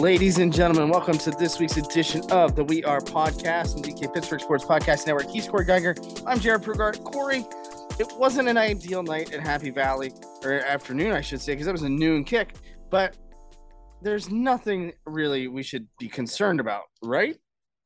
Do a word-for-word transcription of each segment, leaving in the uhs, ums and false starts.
Ladies and gentlemen, welcome to this week's edition of the We Are Podcast and D K Pittsburgh Sports Podcast Network. He's Corey Geiger. I'm Jared Prugart. Corey, it wasn't an ideal night at Happy Valley, or afternoon, I should say, because it was a noon kick, but there's nothing really we should be concerned about, right?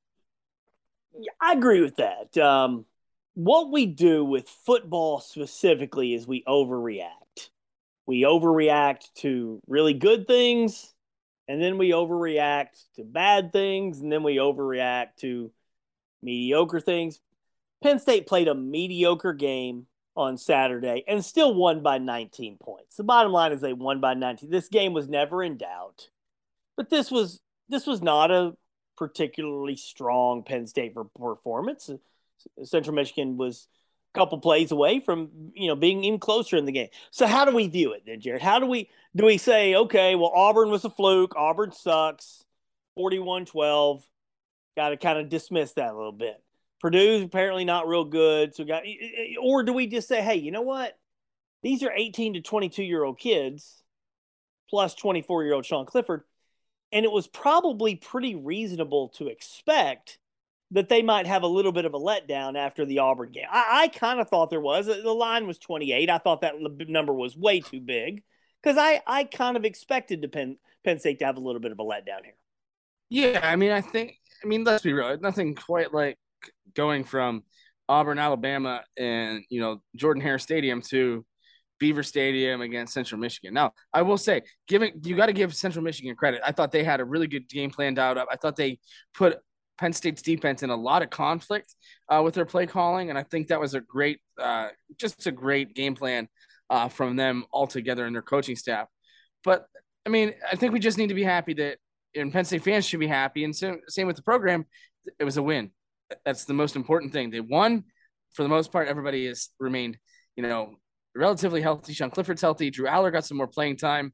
Yeah, I agree with that. Um, what we do with football specifically is we overreact. We overreact to really good things, and then we overreact to bad things, and then we overreact to mediocre things. Penn State played a mediocre game on Saturday and still won by nineteen points. The bottom line is they won by nineteen. This game was never in doubt. But this was this was not a particularly strong Penn State performance. Central Michigan was a couple plays away from, you know, being even closer in the game. So how do we view it then, Jared? How do we do we say, okay, well, Auburn was a fluke, Auburn sucks, forty-one twelve, got to kind of dismiss that a little bit. Purdue's apparently not real good, so got or do we just say, hey, you know what? These are eighteen to twenty-two-year-old kids plus twenty-four-year-old Sean Clifford. And it was probably pretty reasonable to expect that they might have a little bit of a letdown after the Auburn game. I, I kind of thought there was. The line was twenty-eight. I thought that number was way too big because I, I kind of expected to Penn, Penn State to have a little bit of a letdown here. Yeah, I mean, I think, I mean, let's be real. Nothing quite like going from Auburn, Alabama, and, you know, Jordan-Hare Stadium to Beaver Stadium against Central Michigan. Now, I will say, giving you got to give Central Michigan credit. I thought they had a really good game plan dialed up. I thought they put Penn State's defense in a lot of conflict uh, with their play calling, and I think that was a great, uh, just a great game plan uh, from them altogether and their coaching staff. But I mean, I think we just need to be happy that, and Penn State fans should be happy, and same, same with the program. It was a win. That's the most important thing. They won for the most part. Everybody has remained, you know, relatively healthy. Sean Clifford's healthy. Drew Aller got some more playing time.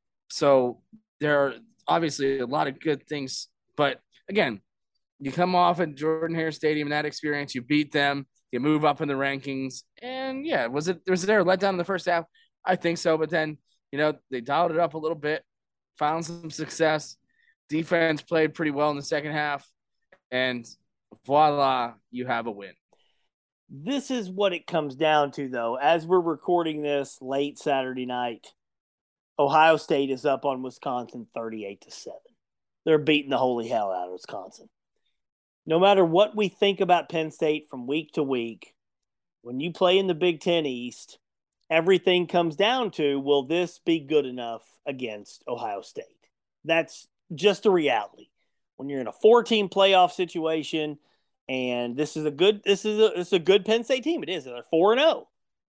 So there are obviously a lot of good things. But again, you come off at Jordan-Hare Stadium, that experience, you beat them, you move up in the rankings. And yeah, was it was there a letdown in the first half? I think so. But then, you know, they dialed it up a little bit, found some success. Defense played pretty well in the second half. And voila, you have a win. This is what it comes down to, though. As we're recording this late Saturday night, Ohio State is up on Wisconsin thirty-eight to seven. They're beating the holy hell out of Wisconsin. No matter what we think about Penn State from week to week, when you play in the Big Ten East, everything comes down to, will this be good enough against Ohio State? That's just a reality. When you're in a four-team playoff situation, and this is a good this is a this is a good Penn State team. It is. They're four and oh.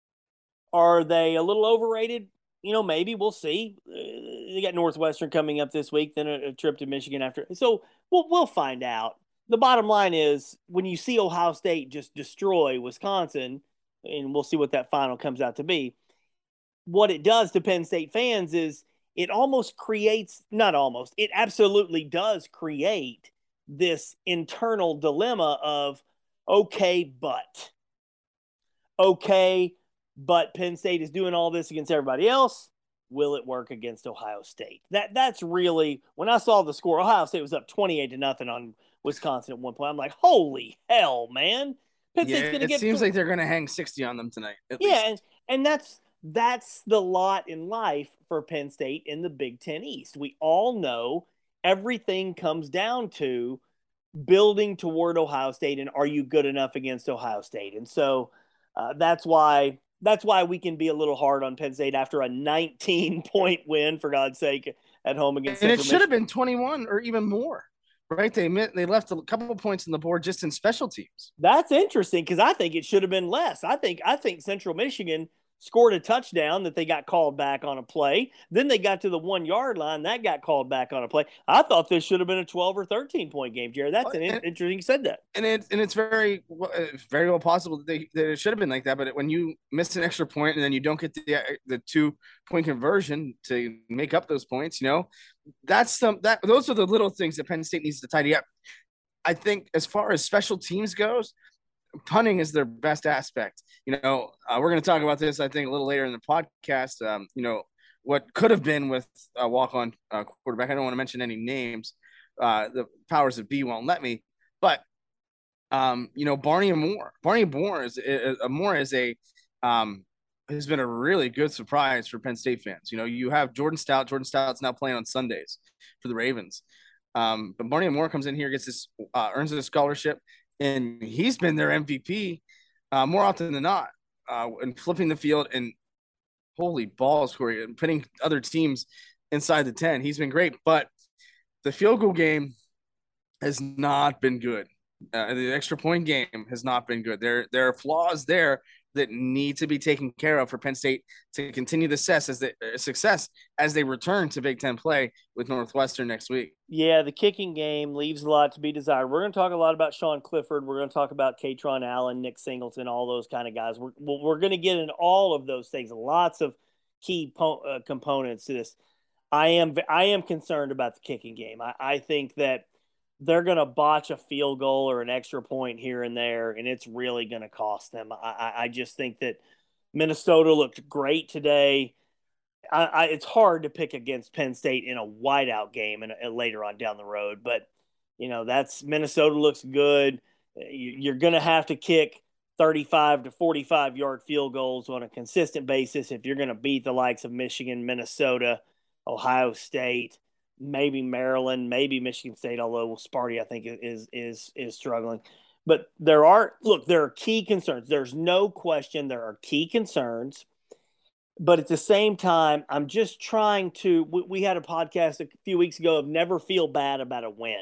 Are they a little overrated? You know, maybe. We'll see. Uh, they got Northwestern coming up this week, then a, a trip to Michigan after. So we'll we'll find out. The bottom line is, when you see Ohio State just destroy Wisconsin, and we'll see what that final comes out to be, what it does to Penn State fans is it almost creates, not almost, it absolutely does create this internal dilemma of, okay, but. Okay, but Penn State is doing all this against everybody else. Will it work against Ohio State? That That's really, when I saw the score, Ohio State was up twenty-eight to nothing on Wisconsin at one point. I'm like, holy hell, man. Penn yeah, State's gonna it get seems th- like they're going to hang sixty on them tonight. At yeah, least. and, and that's that's the lot in life for Penn State in the Big Ten East. We all know everything comes down to building toward Ohio State, and are you good enough against Ohio State? And so uh, that's why that's why we can be a little hard on Penn State after a nineteen-point win, for God's sake, at home against and Central it should Michigan. have been twenty-one or even more. Right, they they left a couple of points on the board just in special teams. That's interesting because I think it should have been less. I think I think Central Michigan scored a touchdown that they got called back on a play. Then they got to the one-yard line. That got called back on a play. I thought this should have been a twelve or thirteen-point game, Jared. That's an and, interesting you said that. And, it, and it's very very well possible that, they, that it should have been like that. But when you miss an extra point and then you don't get the, the two-point conversion to make up those points, you know, that's some that those are the little things that Penn State needs to tidy up. I think as far as special teams goes, punting is their best aspect. You know, uh, we're going to talk about this, I think, a little later in the podcast. Um, you know, what could have been with a walk-on uh, quarterback. I don't want to mention any names. Uh, the powers that be won't let me. But um, you know, Barney Moore. Barney Moore is, is, is Moore is a um, has been a really good surprise for Penn State fans. You know, you have Jordan Stout. Jordan Stout's now playing on Sundays for the Ravens. Um, but Barney Moore comes in here, gets this, uh, earns a scholarship, and he's been their M V P uh, more often than not, uh, and flipping the field and holy balls, Corey, and putting other teams inside the ten. He's been great, but the field goal game has not been good. Uh, the extra point game has not been good. There, there are flaws there that need to be taken care of for Penn State to continue the success as they, uh, success as they return to Big Ten play with Northwestern next week. Yeah, the kicking game leaves a lot to be desired. We're going to talk a lot about Sean Clifford. We're going to talk about Katron Allen, Nick Singleton, all those kind of guys. We're, we're going to get into all of those things. Lots of key po- uh, components to this. I am I am concerned about the kicking game. I, I think that they're going to botch a field goal or an extra point here and there, and it's really going to cost them. I, I just think that Minnesota looked great today. I, I, it's hard to pick against Penn State in a whiteout game and, and later on down the road, but you know that's Minnesota looks good. You, you're going to have to kick thirty-five to forty-five yard field goals on a consistent basis if you're going to beat the likes of Michigan, Minnesota, Ohio State, maybe Maryland, maybe Michigan State, although Sparty, I think, is is is struggling. But there are, look, there are key concerns. There's no question there are key concerns. But at the same time, I'm just trying to, we, we had a podcast a few weeks ago of never feel bad about a win.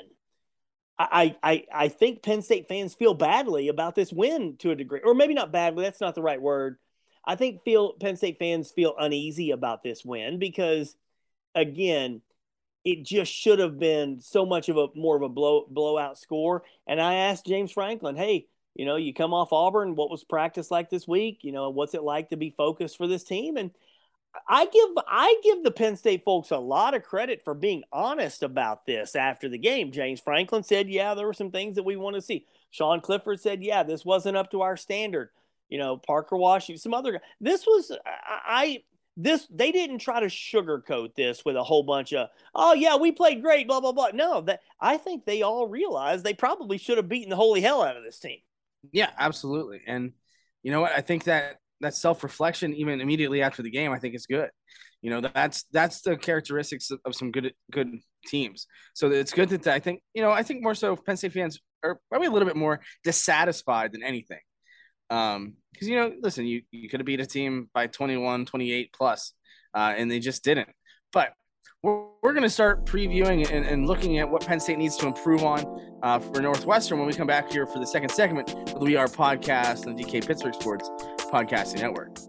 I, I, I think Penn State fans feel badly about this win to a degree, or maybe not badly. That's not the right word. I think feel Penn State fans feel uneasy about this win because, again, it just should have been so much of a more of a blow blowout score. And I asked James Franklin, hey, you know, you come off Auburn, what was practice like this week? You know, what's it like to be focused for this team? And I give I give the Penn State folks a lot of credit for being honest about this after the game. James Franklin said, yeah, there were some things that we want to see. Sean Clifford said, yeah, this wasn't up to our standard. You know, Parker Washington, some other guy. This was I this they didn't try to sugarcoat this with a whole bunch of, oh yeah, we played great, blah blah blah. No, that I think they all realized they probably should have beaten the holy hell out of this team. Yeah, absolutely. And you know what? I think that that self-reflection, even immediately after the game, I think is good. You know, that's that's the characteristics of, of some good good teams. So it's good that I think, you know, I think more so Penn State fans are probably a little bit more dissatisfied than anything. Um, because, you know, listen, you, you could have beat a team by twenty-one, twenty-eight plus, uh, and they just didn't. But we're, we're going to start previewing and, and looking at what Penn State needs to improve on uh, for Northwestern when we come back here for the second segment of the We Are podcast on the D K Pittsburgh Sports Podcasting Network.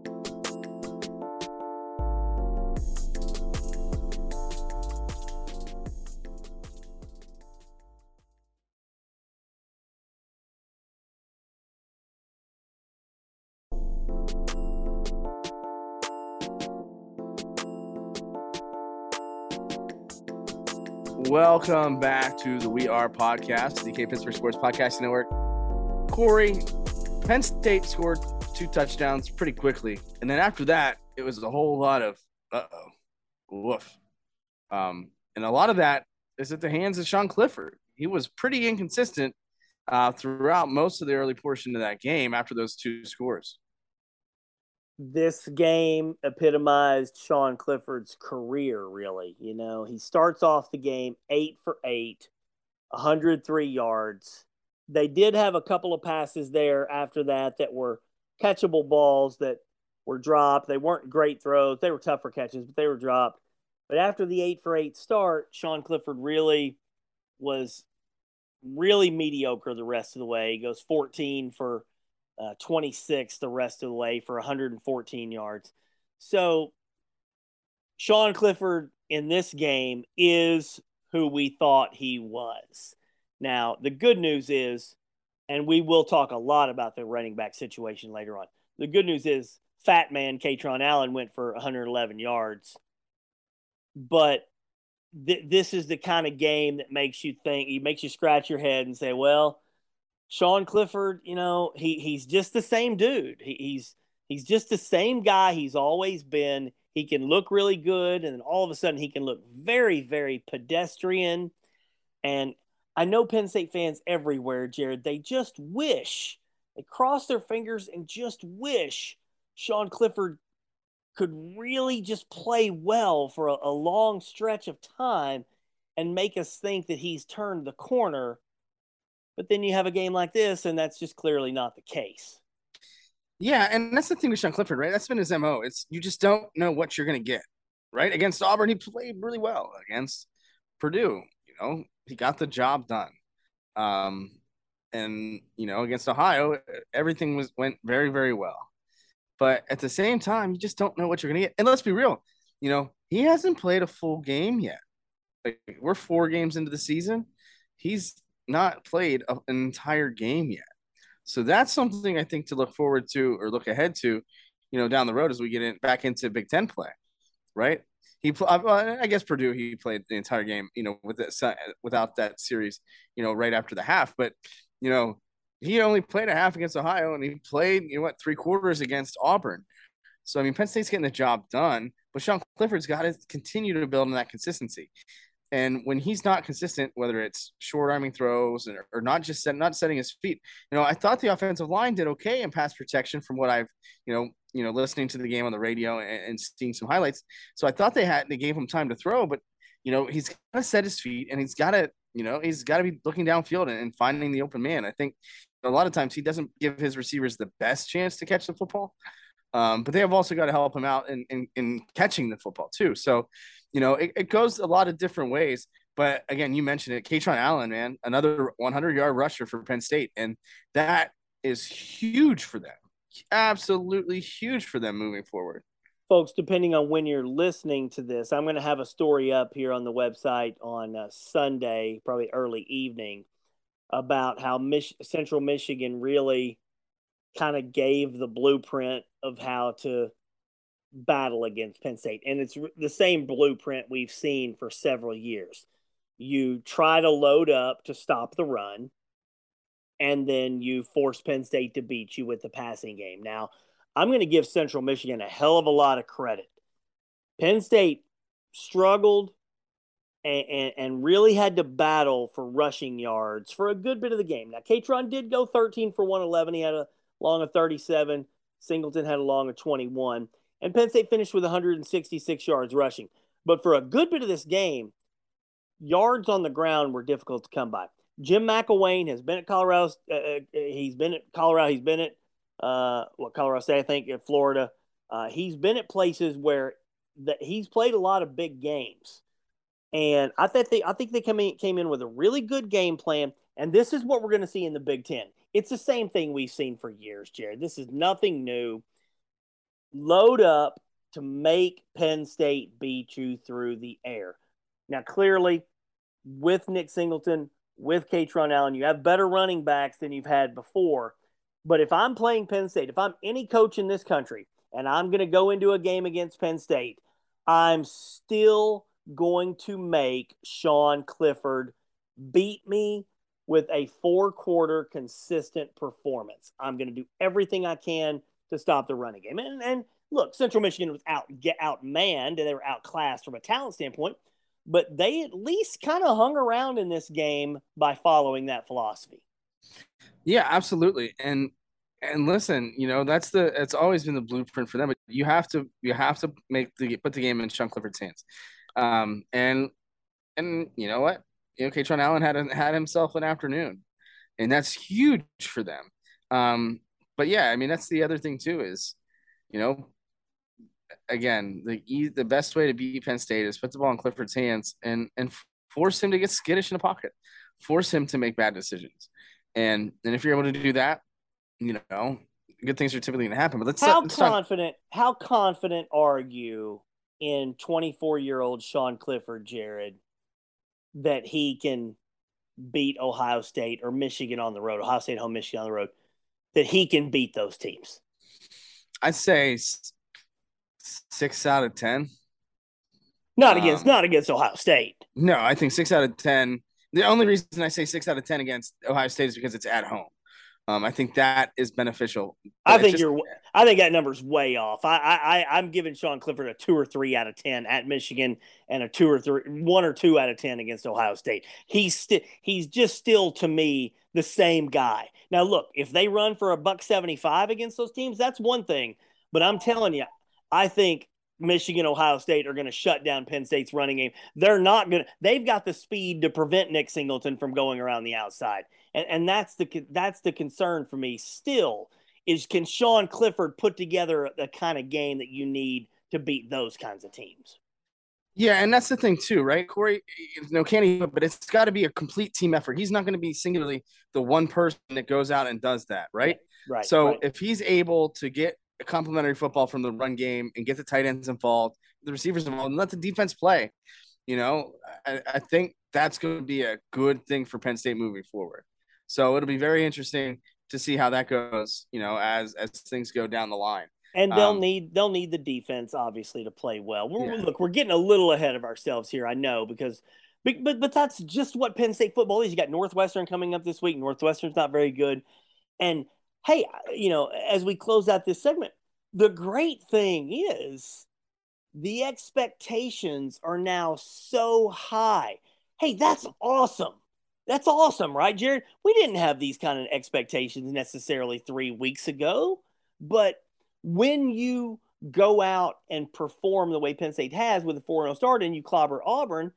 Welcome back to the We Are podcast, the D K Pittsburgh Sports Podcasting Network. Corey, Penn State scored two touchdowns pretty quickly, and then after that, it was a whole lot of uh-oh, woof. Um, and a lot of that is at the hands of Sean Clifford. He was pretty inconsistent uh, throughout most of the early portion of that game after those two scores. This game epitomized Sean Clifford's career, really. You know, he starts off the game eight for eight, one hundred three yards. They did have a couple of passes there after that that were catchable balls that were dropped. They weren't great throws. They were tougher catches, but they were dropped. But after the eight for eight start, Sean Clifford really was really mediocre the rest of the way. He goes fourteen for Uh, twenty-six the rest of the way for one hundred fourteen yards. So Sean Clifford in this game is who we thought he was. Now, the good news is, and we will talk a lot about the running back situation later on. The good news is fat man Katron Allen went for one hundred eleven yards. But th- this is the kind of game that makes you think, it makes you scratch your head and say, well, Sean Clifford, you know, he he's just the same dude. He, he's he's just the same guy he's always been. He can look really good, and then all of a sudden he can look very, very pedestrian. And I know Penn State fans everywhere, Jared, they just wish, they cross their fingers and just wish Sean Clifford could really just play well for a, a long stretch of time and make us think that he's turned the corner. But then you have a game like this, and that's just clearly not the case. Yeah, and that's the thing with Sean Clifford, right? That's been his M O. It's you just don't know what you're going to get, right? Against Auburn, he played really well. Against Purdue, you know, he got the job done. Um, and you know, against Ohio, everything was went very, very well. But at the same time, you just don't know what you're going to get. And let's be real, you know, he hasn't played a full game yet. Like, we're four games into the season. He's not played an entire game yet. So that's something I think to look forward to or look ahead to, you know, down the road as we get in back into Big Ten play, right? He, I guess Purdue, he played the entire game, you know, with that, without that series, you know, right after the half. But, you know, he only played a half against Ohio, and he played, you know what, three quarters against Auburn. So, I mean, Penn State's getting the job done, but Sean Clifford's got to continue to build on that consistency. And when he's not consistent, whether it's short arming throws or, or not just set, not setting his feet, you know, I thought the offensive line did okay in pass protection from what I've, you know, you know, listening to the game on the radio and, and seeing some highlights. So I thought they had they gave him time to throw, but you know, he's got to set his feet and he's got to, you know, he's got to be looking downfield and, and finding the open man. I think a lot of times he doesn't give his receivers the best chance to catch the football. Um, but they have also got to help him out in, in, in catching the football too. So, you know, it, it goes a lot of different ways. But again, you mentioned it, Kaytron Allen, man, another hundred-yard rusher for Penn State. And that is huge for them. Absolutely huge for them moving forward. Folks, depending on when you're listening to this, I'm going to have a story up here on the website on uh, Sunday, probably early evening, about how Mich- Central Michigan really kind of gave the blueprint of how to battle against Penn State. And it's the same blueprint we've seen for several years. You try to load up to stop the run, and then you force Penn State to beat you with the passing game. Now, I'm going to give Central Michigan a hell of a lot of credit. Penn State struggled and, and, and really had to battle for rushing yards for a good bit of the game. Now, Kaytron did go thirteen for one eleven. He had a long of thirty-seven. Singleton had a long of twenty-one. And Penn State finished with one hundred sixty-six yards rushing. But for a good bit of this game, yards on the ground were difficult to come by. Jim McElwain has been at Colorado. Uh, he's been at Colorado. He's been at uh, what Colorado State, I think, at Florida. Uh, he's been at places where that he's played a lot of big games, and I think they I think they came in, came in with a really good game plan. And this is what we're going to see in the Big Ten. It's the same thing we've seen for years, Jared. This is nothing new. Load up to make Penn State beat you through the air. Now, clearly, with Nick Singleton, with Kaytron Allen, you have better running backs than you've had before. But if I'm playing Penn State, if I'm any coach in this country, and I'm going to go into a game against Penn State, I'm still going to make Sean Clifford beat me with a four-quarter consistent performance. I'm going to do everything I can to stop the running game. And, and look, Central Michigan was out get outmanned, and they were outclassed from a talent standpoint, but they at least kind of hung around in this game by following that philosophy. Yeah, absolutely. And and listen, you know, that's the it's always been the blueprint for them. But you have to you have to make the put the game in Sean Clifford's hands. Um, and and you know what? You know, Kaytron Allen had had himself an afternoon, and that's huge for them. Um, but yeah, I mean, that's the other thing too is, you know, again, the the best way to beat Penn State is put the ball in Clifford's hands and and force him to get skittish in the pocket, force him to make bad decisions, and and if you're able to do that, you know, good things are typically going to happen. But let's how let's confident talk- how confident are you in twenty-four year old Sean Clifford, Jared, that he can beat Ohio State or Michigan on the road, Ohio State home, Michigan on the road, that he can beat those teams? I'd say six out of ten. Not against, um, not against Ohio State. No, I think six out of ten. The only reason I say six out of ten against Ohio State is because it's at home. Um, I think that is beneficial. I But it's think just you're. I think that number's way off. I, I, I'm giving Sean Clifford a two or three out of ten at Michigan, and a two or three, one or two out of ten against Ohio State. He's still, he's just still to me the same guy. Now, look, if they run for a buck seventy five against those teams, that's one thing. But I'm telling you, I think Michigan, Ohio State are going to shut down Penn State's running game. They're not going to. They've got the speed to prevent Nick Singleton from going around the outside, and and that's the that's the concern for me still is can Sean Clifford put together the kind of game that you need to beat those kinds of teams? yeah, and that's the thing too, right? Corey, you know, can he? But it's got to be a complete team effort. He's not going to be singularly the one person that goes out and does that, right? Right. So right. if he's able to get a complementary football from the run game and get the tight ends involved, the receivers involved, and let the defense play, you know, I, I think that's going to be a good thing for Penn State moving forward. So it'll be very interesting to see how that goes, you know, as as things go down the line. And they'll Um, need they'll need the defense obviously to play well. We're, yeah, look, we're getting a little ahead of ourselves here, I know, because but, but but that's just what Penn State football is. You got Northwestern coming up this week. Northwestern's not very good. And hey, you know, as we close out this segment, the great thing is the expectations are now so high. Hey, that's awesome. That's awesome, right, Jared? We didn't have these kind of expectations necessarily three weeks ago, but when you go out and perform the way Penn State has with a four and oh start and you clobber Auburn,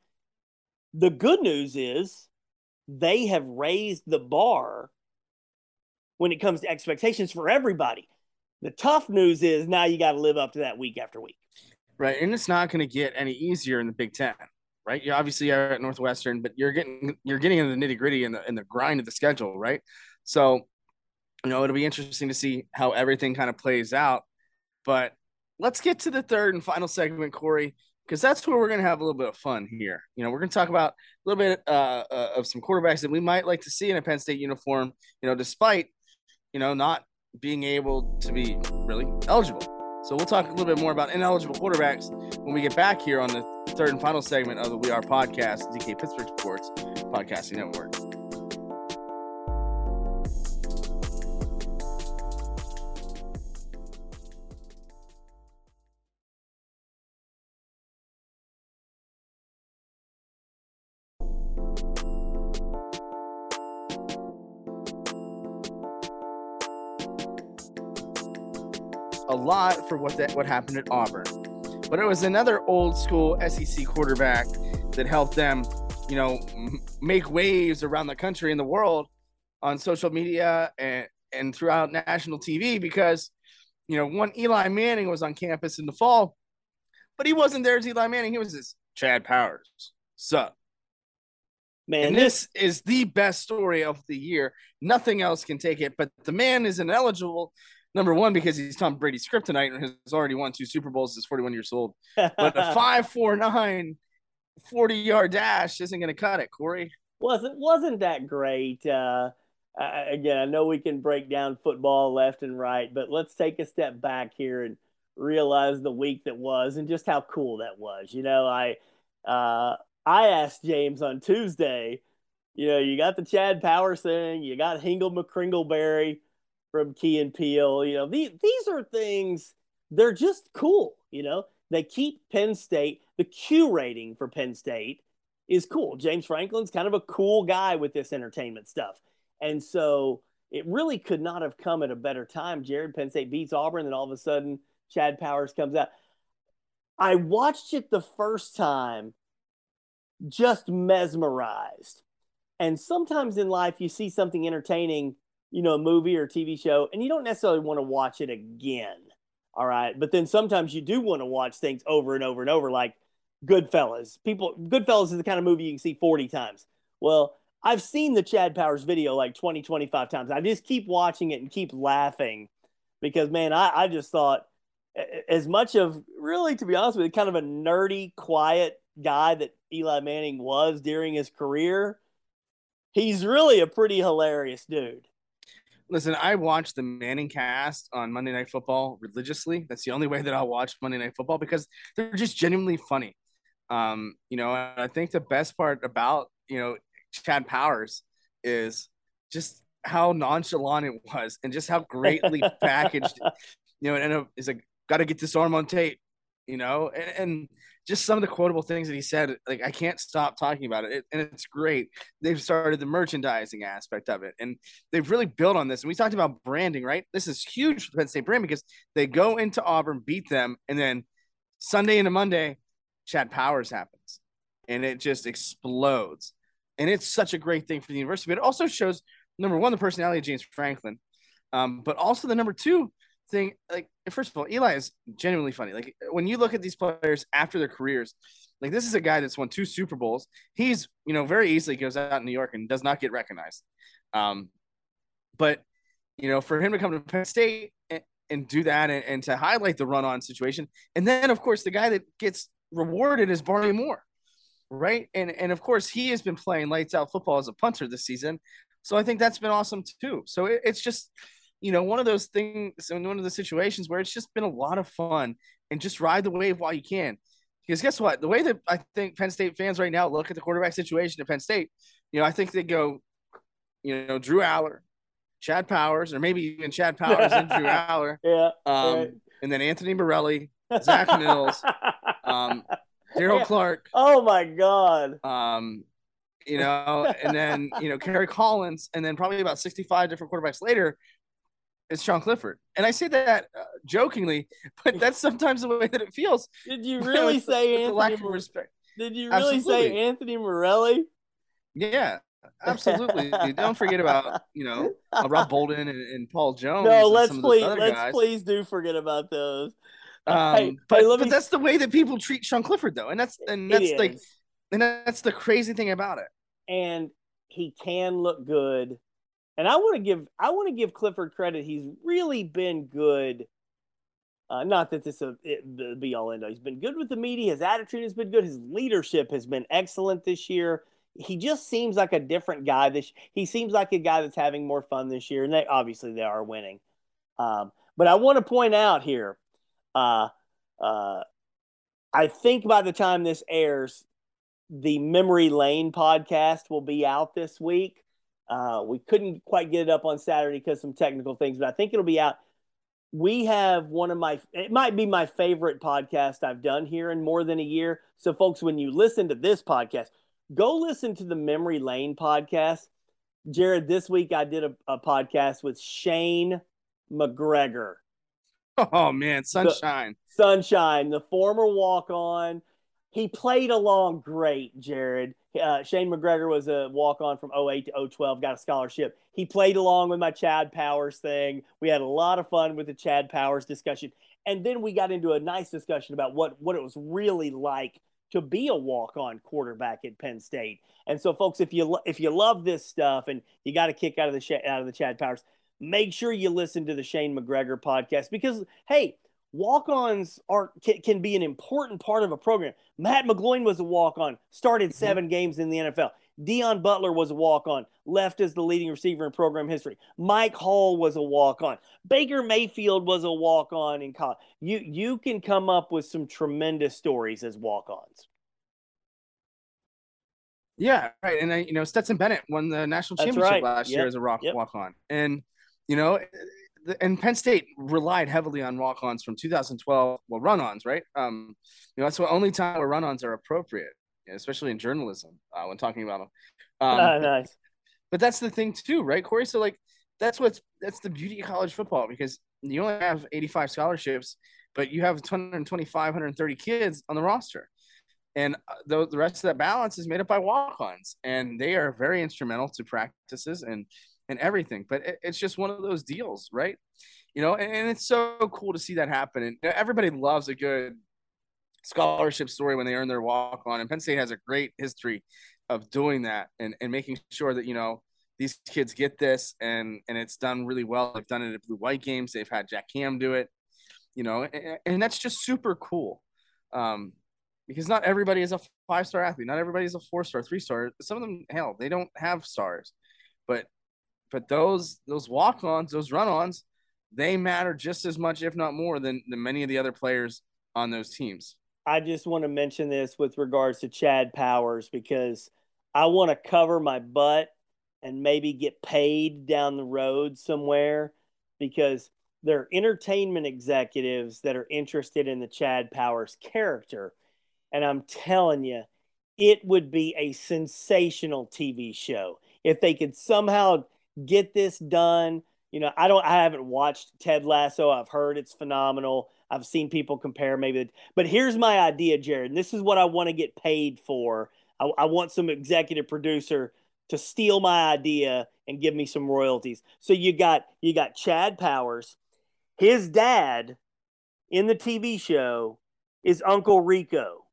the good news is they have raised the bar when it comes to expectations for everybody. The tough news is now you got to live up to that week after week. right. And it's not going to get any easier in the Big Ten, right? You obviously are at Northwestern, but you're getting you're getting into the nitty gritty and the and the grind of the schedule, right? So, you know, it'll be interesting to see how everything kind of plays out. But let's get to the third and final segment, Corey, because that's where we're going to have a little bit of fun here. You know, we're going to talk about a little bit uh, uh, of some quarterbacks that we might like to see in a Penn State uniform, you know, despite, you know, not being able to be really eligible. So we'll talk a little bit more about ineligible quarterbacks when we get back here on the third and final segment of the We Are Podcast, D K Pittsburgh Sports Podcasting Network. A lot for what that what happened at Auburn, but it was another old school S E C quarterback that helped them, you know, m- make waves around the country and the world on social media and and throughout national T V because, you know, one Eli Manning was on campus in the fall, but he wasn't there as Eli Manning. He was his Chad Powers. Sup? Man, And this, this is the best story of the year. Nothing else can take it, but the man is ineligible. Number one, because he's Tom Brady's kryptonite and has already won two Super Bowls. He's forty-one years old. But a five four nine forty-yard dash isn't going to cut it, Corey. wasn't wasn't that great. Uh, I, again, I know we can break down football left and right, but let's take a step back here and realize the week that was and just how cool that was. You know, I uh, I asked James on Tuesday. You know, you got the Chad Powers thing, you got Hingle McCringleberry from Key and Peele. You know, these these are things. They're just cool. You know, they keep Penn State. The Q rating for Penn State is cool. James Franklin's kind of a cool guy with this entertainment stuff. And so it really could not have come at a better time. Jared, Penn State beats Auburn, then all of a sudden Chad Powers comes out. I watched it the first time just mesmerized. And sometimes in life you see something entertaining, you know, a movie or a T V show, and you don't necessarily want to watch it again. All right. But then sometimes you do want to watch things over and over and over, like Goodfellas. People, Goodfellas is the kind of movie you can see forty times. Well, I've seen the Chad Powers video like twenty, twenty-five times. I just keep watching it and keep laughing because, man, I, I just thought, as much of really, to be honest with you, kind of a nerdy, quiet guy that Eli Manning was during his career, he's really a pretty hilarious dude. Listen, I watch the Manning cast on Monday Night Football religiously. That's the only way that I'll watch Monday Night Football because they're just genuinely funny. Um, you know, and I think the best part about, you know, Chad Powers is just how nonchalant it was and just how greatly packaged, you know, and it's like, got to get this arm on tape, you know, and, and just some of the quotable things that he said, like, I can't stop talking about it. it. And it's great. They've started the merchandising aspect of it, and they've really built on this. And we talked about branding, right? This is huge for Penn State brand because they go into Auburn, beat them, and then Sunday into Monday, Chad Powers happens, and it just explodes. And it's such a great thing for the university. But it also shows, number one, the personality of James Franklin, um, but also the number two thing. Like, first of all, Eli is genuinely funny. Like, when you look at these players after their careers, like, this is a guy that's won two Super Bowls. He's, you know, very easily goes out in New York and does not get recognized. Um, but, you know, for him to come to Penn State and, and do that and, and to highlight the run-on situation. And then, of course, the guy that gets rewarded is Barney Moore, right? And, and of course, he has been playing lights out football as a punter this season. So I think that's been awesome too. So it, it's just, you know, one of those things and one of the situations where it's just been a lot of fun, and just ride the wave while you can. Because guess what? The way that I think Penn State fans right now look at the quarterback situation at Penn State, you know, I think they go, you know, Drew Allar, Chad Powers, or maybe even Chad Powers and Drew Allar. Yeah. Um, right. And then Anthony Morelli, Zach Mills, um, Daryl yeah. Clark. Oh my God. Um, you know, and then, you know, Kerry Collins, and then probably about sixty-five different quarterbacks later, it's Sean Clifford. And I say that uh, jokingly, but that's sometimes the way that it feels. Did you really say Anthony? lack of respect. Did you really absolutely. say Anthony Morelli? Yeah, absolutely. Don't forget about, you know, uh, Rob Bolden and, and Paul Jones. No, and let's some of please, those other let's guys. please do forget about those. Um, hey, but, hey, but me... that's the way that people treat Sean Clifford, though, and that's and that's like, and that's the crazy thing about it. And he can look good. And I want to give I want to give Clifford credit. He's really been good. Uh, not that this is a be all end all. He's been good with the media. His attitude has been good. His leadership has been excellent this year. He just seems like a different guy. This he seems like a guy that's having more fun this year. And they obviously they are winning. Um, but I want to point out here. Uh, uh, I think by the time this airs, the Memory Lane podcast will be out this week. Uh, we couldn't quite get it up on Saturday because some technical things, but I think it'll be out. We have one of my, it might be my favorite podcast I've done here in more than a year. So folks, when you listen to this podcast, go listen to the Memory Lane podcast. Jared, this week I did a, a podcast with Shane McGregor. Oh man, Sunshine. The, Sunshine, the former walk-on. He played along great, Jared. Uh, Shane McGregor was a walk-on from oh eight to oh twelve, got a scholarship. He played along with my Chad Powers thing. We had a lot of fun with the Chad Powers discussion. And then we got into a nice discussion about what, what it was really like to be a walk-on quarterback at Penn State. And so, folks, if you if you love this stuff and you got a kick out of the out of the Chad Powers, make sure you listen to the Shane McGregor podcast because, hey, walk-ons are can, can be an important part of a program. Matt McGloin was a walk-on, started seven mm-hmm. games in the N F L. Deon Butler was a walk-on, left as the leading receiver in program history. Mike Hall was a walk-on. Baker Mayfield was a walk-on in college. You you can come up with some tremendous stories as walk-ons. Yeah, right. And, uh, you know, Stetson Bennett won the national championship right. last yep. year as a rock, yep. walk-on. And, you know, and Penn State relied heavily on walk-ons from two thousand twelve, well, run-ons, right? Um, you know, that's the only time where run-ons are appropriate, especially in journalism uh, when talking about them. Um, oh, nice. But that's the thing too, right, Corey? So, like, that's what's that's the beauty of college football because you only have eighty-five scholarships, but you have one twenty-five, one thirty kids on the roster. And the, the rest of that balance is made up by walk-ons, and they are very instrumental to practices and and everything. But it, it's just one of those deals, right? You know, and, and it's so cool to see that happen. And everybody loves a good scholarship story when they earn their walk-on. And Penn State has a great history of doing that and, and making sure that, you know, these kids get this and, and it's done really well. They've done it at Blue White games. They've had Jack Ham do it, you know, and, and that's just super cool. Um, because not everybody is a five-star athlete. Not everybody is a four-star, three-star. Some of them, hell, they don't have stars. But but those those walk-ons, those run-ons, they matter just as much, if not more, than, than many of the other players on those teams. I just want to mention this with regards to Chad Powers because I want to cover my butt and maybe get paid down the road somewhere because they're entertainment executives that are interested in the Chad Powers character. And I'm telling you, it would be a sensational T V show if they could somehow get this done. You know, I don't, I haven't watched Ted Lasso. I've heard it's phenomenal. I've seen people compare maybe, but here's my idea, Jared. And this is what I want to get paid for. I, I want some executive producer to steal my idea and give me some royalties. So you got, you got Chad Powers. His dad in the T V show is Uncle Rico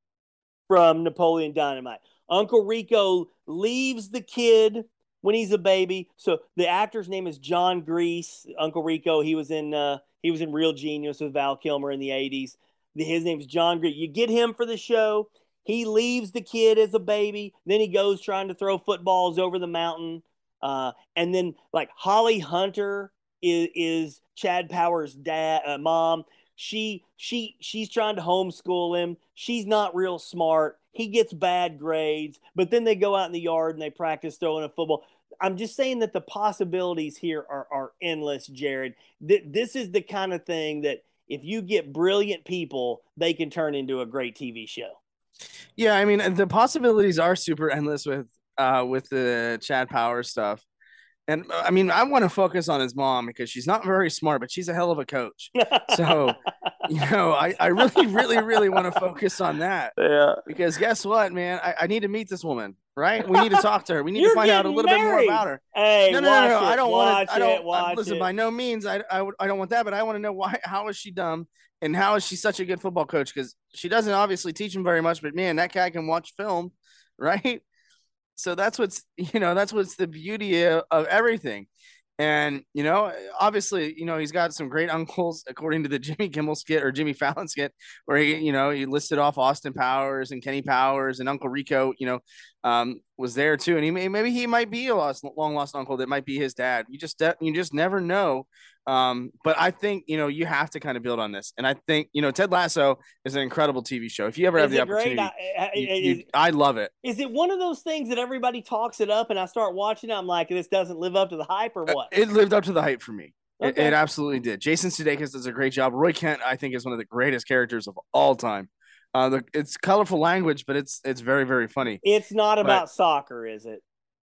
from Napoleon Dynamite. Uncle Rico leaves the kid when he's a baby. So the actor's name is John Grease. Uncle Rico, he was in uh, he was in Real Genius with Val Kilmer in the eighties. His name's John Grease. You get him for the show. He leaves the kid as a baby. Then he goes trying to throw footballs over the mountain. Uh, and then like Holly Hunter is, is Chad Powers' dad, uh, mom. She she she's trying to homeschool him. She's not real smart. He gets bad grades, but then they go out in the yard and they practice throwing a football. I'm just saying that the possibilities here are are endless, Jared. Th- this is the kind of thing that if you get brilliant people, they can turn into a great T V show. Yeah, I mean the possibilities are super endless with uh with the Chad Powers stuff. And I mean, I want to focus on his mom because she's not very smart, but she's a hell of a coach. So, you know, I, I really, really, really want to focus on that. Yeah. Because guess what, man? I, I need to meet this woman, right? We need to talk to her. We need You're to find out a little married. bit more about her. Hey, no, no, no, no. It, I don't want to. I don't I, listen. It. By no means, I, I, I don't want that. But I want to know why. How is she dumb? And how is she such a good football coach? Because she doesn't obviously teach him very much. But man, that guy can watch film, right? So that's what's you know that's what's the beauty of, of everything. And, you know, obviously, you know, he's got some great uncles, according to the Jimmy Kimmel skit or Jimmy Fallon skit, where he, you know, he listed off Austin Powers and Kenny Powers and Uncle Rico, you know, um, was there too. And he may, maybe he might be a lost, long lost uncle that might be his dad. You just, you just never know. Um, but I think, you know, you have to kind of build on this. And I think, you know, Ted Lasso is an incredible T V show. If you ever have the opportunity, I, I, you, you, I love it. Is it one of those things that everybody talks it up and I start watching it, I'm like, this doesn't live up to the hype or what? It lived up to the hype for me. Okay. It, it absolutely did. Jason Sudeikis does a great job. Roy Kent, I think, is one of the greatest characters of all time. Uh, the, it's colorful language, but it's it's very, very funny. It's not about but, soccer, is it?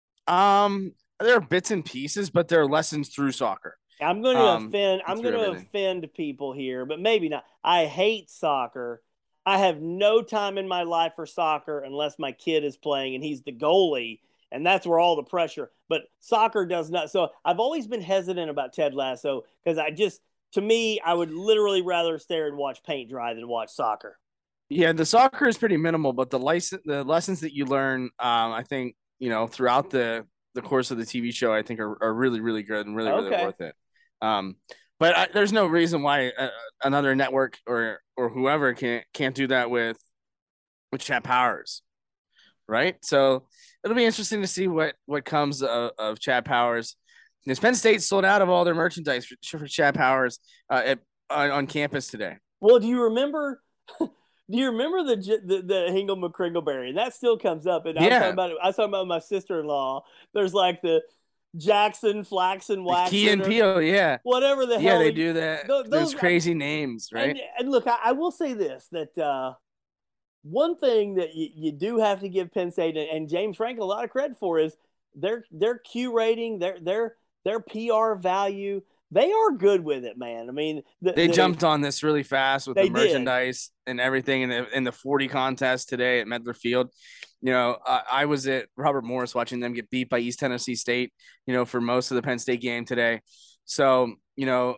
Um, there are bits and pieces, but there are lessons through soccer. I'm going to um, offend. I'm going to everything. offend people here, but maybe not. I hate soccer. I have no time in my life for soccer unless my kid is playing and he's the goalie, and that's where all the pressure. But soccer does not. So I've always been hesitant about Ted Lasso because I just, to me, I would literally rather stare and watch paint dry than watch soccer. Yeah, the soccer is pretty minimal, but the license, the lessons that you learn, um, I think, you know, throughout the the course of the T V show, I think are, are really, really good and really, okay. really worth it. Um, but I, there's no reason why uh, another network or or whoever can't can't do that with with Chad Powers, right? So it'll be interesting to see what what comes of, of Chad Powers. Because Penn State sold out of all their merchandise for, for Chad Powers uh, at, on, on campus today. Well, do you remember? Do you remember the the, the Hingle McCringleberry? And that still comes up. And I was yeah. talking about it. I was talking about my sister-in-law. There's like the Jackson, Flaxen, Waxon. Key and Peele, yeah. Whatever the yeah, hell. Yeah, they do that. Those, those crazy names, right? And, and look, I, I will say this, that uh, one thing that you, you do have to give Penn State and, and James Franklin a lot of credit for is their their Q rating, their their their P R value. They are good with it, man. I mean, the, they the, jumped on this really fast with the merchandise did. and everything in the in the forty contest today at Medler Field. You know, I, I was at Robert Morris watching them get beat by East Tennessee State, you know, for most of the Penn State game today. So, you know,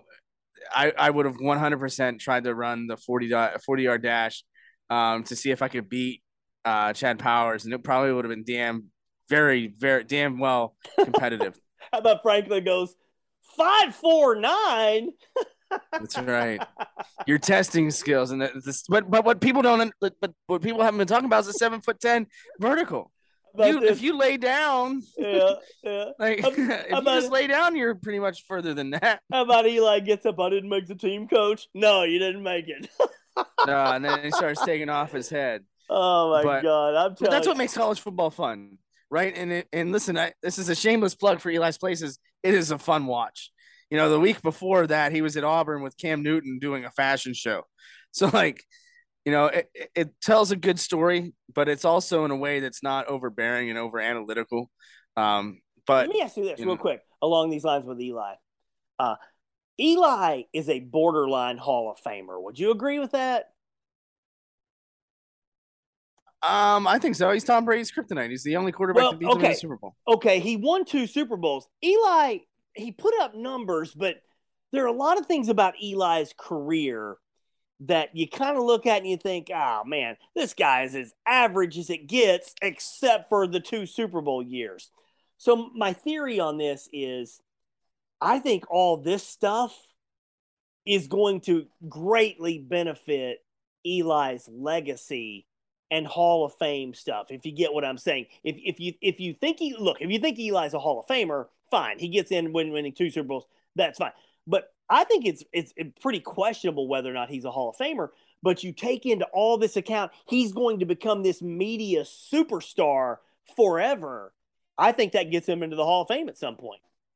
I, I would have one hundred percent tried to run the forty, forty yard dash um, to see if I could beat uh, Chad Powers. And it probably would have been damn, very, very, damn well competitive. How about Franklin goes, five, four, nine. That's right. Your testing skills and this, but but what people don't, but what people haven't been talking about is a seven foot ten vertical. You, if you lay down, yeah, yeah. Like how, if how you just lay down, you're pretty much further than that. How about Eli gets up? I didn't make the team, coach. No, you didn't make it. No, and then he starts taking off his head. Oh my but, god! I'm telling but that's you. what makes college football fun. right? And it, and listen, I, this is a shameless plug for Eli's Places. It is a fun watch. You know, the week before that, he was at Auburn with Cam Newton doing a fashion show. So, like, you know, it, it tells a good story, but it's also in a way that's not overbearing and over analytical. Um, but let me ask you this you real know, quick along these lines with Eli. Uh, Eli is a borderline Hall of Famer. Would you agree with that? Um, I think so. He's Tom Brady's kryptonite. He's the only quarterback Well, that beats him in okay. the Super Bowl. Okay, he won two Super Bowls. Eli, he put up numbers, but there are a lot of things about Eli's career that you kind of look at and you think, oh, man, this guy is as average as it gets, except for the two Super Bowl years. So my theory on this is I think all this stuff is going to greatly benefit Eli's legacy and Hall of Fame stuff. If you get what I'm saying, if if you if you think he look, if you think Eli's a Hall of Famer, fine, he gets in winning, winning two Super Bowls, that's fine. But I think it's it's pretty questionable whether or not he's a Hall of Famer. But you take into all this account, he's going to become this media superstar forever. I think that gets him into the Hall of Fame at some point.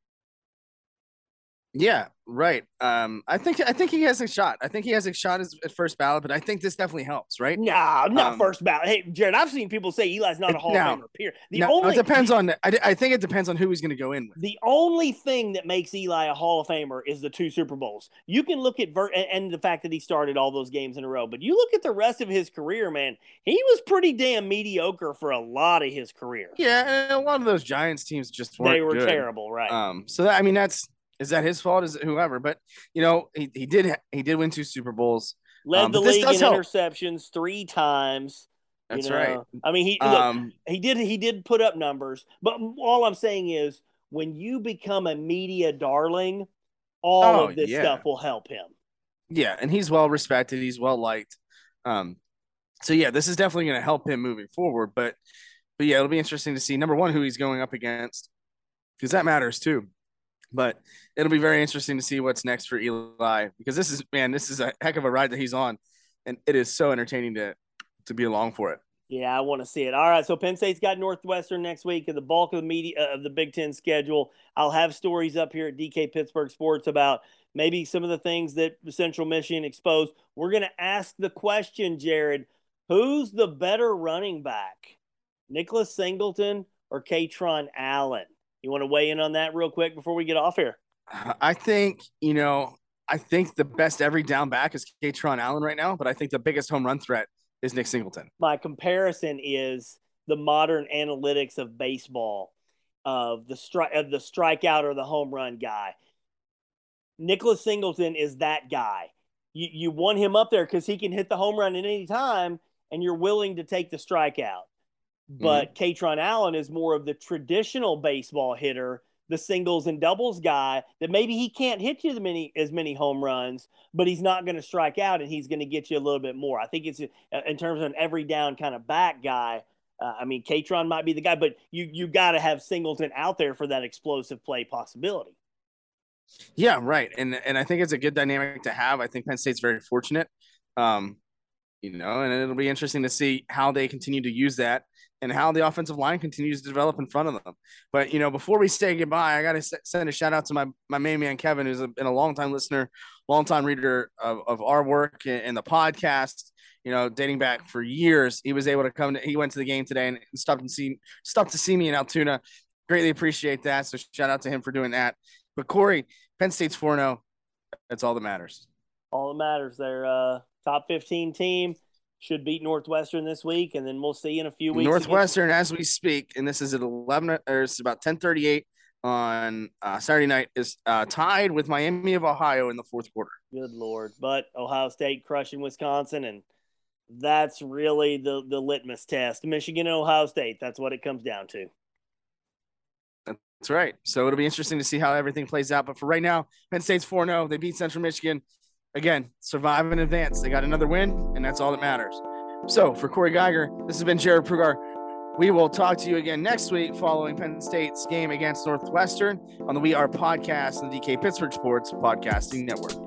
Yeah, right. Um, I think I think he has a shot. I think he has a shot as, at first ballot, but I think this definitely helps, right? Nah, not um, first ballot. Hey, Jared, I've seen people say Eli's not a Hall now, of Famer. Period. The now, only it depends on. I, I think it depends on who he's going to go in with. The only thing that makes Eli a Hall of Famer is the two Super Bowls. You can look at Ver- and the fact that he started all those games in a row, but you look at the rest of his career, man. He was pretty damn mediocre for a lot of his career. Yeah, and a lot of those Giants teams just weren't. They were good. terrible, right? Um, so that, I mean, that's. Is that his fault? Is it whoever? But you know, he, he did he did win two Super Bowls. Led um, the league in help. interceptions three times. That's you know? right. I mean, he um, look, he did he did put up numbers, but all I'm saying is when you become a media darling, all oh, of this yeah. stuff will help him. Yeah, and he's well respected. He's well liked. Um, so yeah, this is definitely going to help him moving forward. But but yeah, it'll be interesting to see number one who he's going up against because that matters too. But it'll be very interesting to see what's next for Eli because this is man, this is a heck of a ride that he's on, and it is so entertaining to to be along for it. Yeah, I want to see it. All right, so Penn State's got Northwestern next week, and the bulk of the media of the Big Ten schedule. I'll have stories up here at D K Pittsburgh Sports about maybe some of the things that Central Michigan exposed. We're going to ask the question, Jared, who's the better running back, Nicholas Singleton or Kaytron Allen? You want to weigh in on that real quick before we get off here? I think, you know, I think the best every down back is Kaytron Allen right now, but I think the biggest home run threat is Nick Singleton. My comparison is the modern analytics of baseball, of the strike of the strikeout or the home run guy. Nicholas Singleton is that guy. You you want him up there because he can hit the home run at any time, and you're willing to take the strikeout. But mm-hmm. Kaytron Allen is more of the traditional baseball hitter, the singles and doubles guy that maybe he can't hit you the many, as many home runs, but he's not going to strike out and he's going to get you a little bit more. I think it's in terms of an every down kind of back guy. Uh, I mean, Kaytron might be the guy, but you you got to have Singleton out there for that explosive play possibility. Yeah, right. And and I think it's a good dynamic to have. I think Penn State's very fortunate. Um, you know, and it'll be interesting to see how they continue to use that and how the offensive line continues to develop in front of them. But, you know, before we say goodbye, I got to send a shout out to my, my main man, Kevin, who's a, been a longtime listener, longtime reader of, of our work and the podcast, you know, dating back for years. He was able to come to, he went to the game today and stopped and see, stopped to see me in Altoona. Greatly appreciate that. So shout out to him for doing that. But Corey, Penn State's four and oh. That's all that matters. All that matters. They're uh top fifteen team. Should beat Northwestern this week, and then we'll see in a few weeks. Northwestern, against- as we speak, and this is at eleven, or it's about ten thirty-eight on uh, Saturday night, is uh, tied with Miami of Ohio in the fourth quarter. Good Lord. But Ohio State crushing Wisconsin, and that's really the, the litmus test. Michigan and Ohio State, that's what it comes down to. That's right. So it'll be interesting to see how everything plays out. But for right now, Penn State's four and oh. They beat Central Michigan. Again, survive in advance. They got another win, and that's all that matters. So for Corey Geiger, this has been Jared Prugar. We will talk to you again next week following Penn State's game against Northwestern on the We Are Podcast and the D K Pittsburgh Sports Podcasting Network.